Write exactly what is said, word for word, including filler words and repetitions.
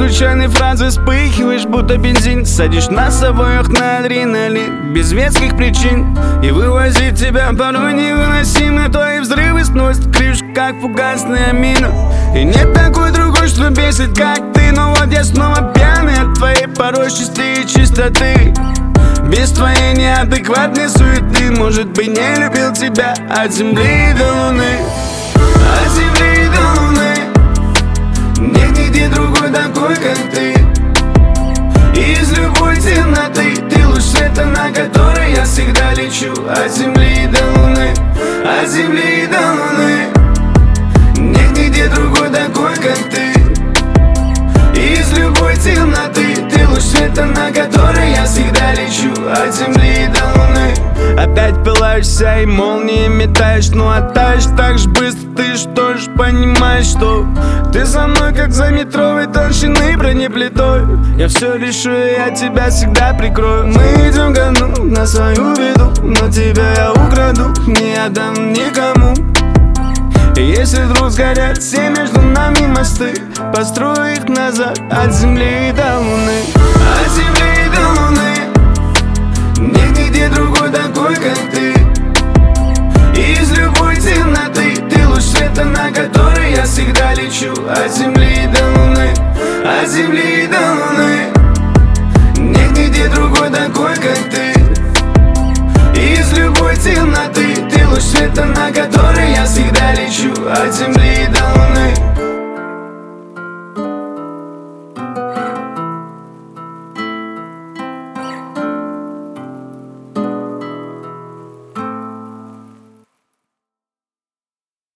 случайной фразы вспыхиваешь, будто бензин. Садишь нас обоих на адреналин без веских причин. И вывозить тебя порой невыносимо. Твои взрывы сносят крышу, как фугасная мина. И нет такой другой, что бесит, как ты. Но вот я снова пьяный от твоей порой чистой чистоты. Без твоей неадекватной суеты. Может быть, не любил тебя от земли до луны. От земли до луны. Нет нигде другой такой, как ты. Из любой темноты ты луч света, на который я всегда лечу. От земли до луны. От земли до луны. Нет нигде другой такой, как ты. Из любой темноты ты луч света, на который я всегда лечу. От земли до луны. Опять пылаешься и молнии метаешь, ну а таешь так же быстро. Ты что ж понимаешь, что ты со мной как за метровой толщины бронеплитой. Я все решу, и я тебя всегда прикрою. Мы идем ко дну на свою беду, но тебя я украду, не отдам никому. И если вдруг сгорят все между нами мосты, построю их назад от земли до луны. От земли до луны. Нет нигде другой такой, как ты. Из любой темноты ты луч света, на который я всегда лечу. От земли до луны. От земли до луны. Нет нигде другой такой, как ты. Из любой темноты ты луч света, на который я всегда лечу. От земли